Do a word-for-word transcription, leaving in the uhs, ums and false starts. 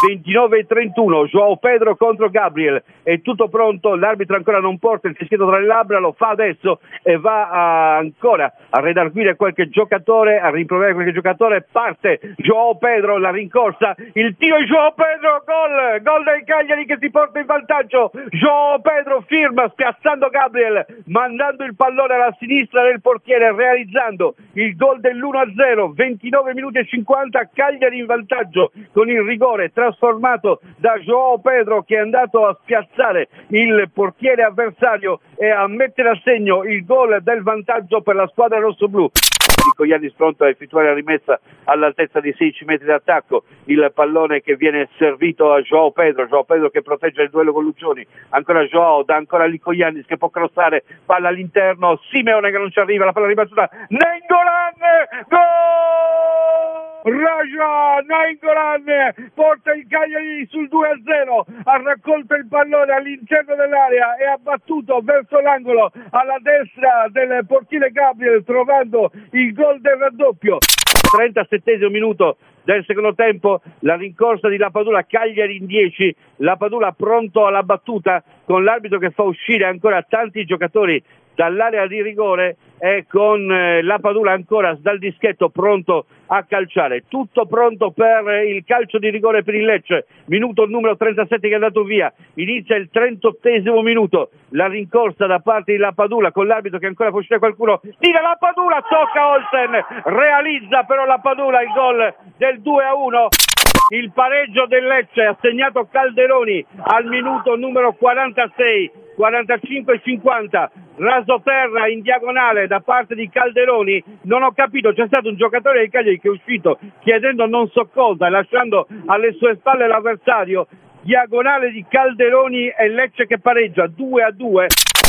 ventinove e trentuno, João Pedro contro Gabriel, è tutto pronto, l'arbitro ancora non porta il fischietto tra le labbra, lo fa adesso e va a, ancora a redarguire qualche giocatore, a rimproverare qualche giocatore, parte João Pedro, la rincorsa, il tiro di João Pedro, gol, gol del Cagliari che si porta in vantaggio, João Pedro firma spiazzando Gabriel, mandando il pallone alla sinistra del portiere, realizzando il gol dell'uno a zero, ventinove minuti e cinquanta, Cagliari in vantaggio con il rigore trasformato da João Pedro che è andato a spiazzare il portiere avversario e a mettere a segno il gol del vantaggio per la squadra rossoblù. Licoiannis pronto a effettuare la rimessa all'altezza di sedici metri d'attacco, il pallone che viene servito a João Pedro, João Pedro che protegge il duello con Lucioni, ancora João, da ancora Licoiannis che può crossare, palla all'interno, Simeone che non ci arriva, la palla ribattuta, Nainggolan, gol! Raja Nainggolan porta il Cagliari sul due a zero, ha raccolto il pallone all'interno dell'area e ha battuto verso l'angolo alla destra del portiere Gabriel trovando il gol del raddoppio. trentasettesimo minuto del secondo tempo, la rincorsa di Lapadula, Cagliari in dieci, Lapadula pronto alla battuta con l'arbitro che fa uscire ancora tanti giocatori dall'area di rigore e con eh, Lapadula ancora dal dischetto pronto a calciare, tutto pronto per il calcio di rigore per il Lecce, minuto numero trentasette che è andato via, inizia il trentottesimo minuto, la rincorsa da parte di Lapadula con l'arbitro che ancora fa uscire qualcuno, tira Lapadula, tocca Olsen, realizza però Lapadula il gol del due a uno. Il pareggio del Lecce ha segnato Calderoni al minuto numero quarantasei, quarantacinque cinquanta, rasoterra in diagonale da parte di Calderoni, non ho capito, c'è stato un giocatore del Cagliari che è uscito chiedendo non so cosa e lasciando alle sue spalle l'avversario, diagonale di Calderoni e Lecce che pareggia due a due.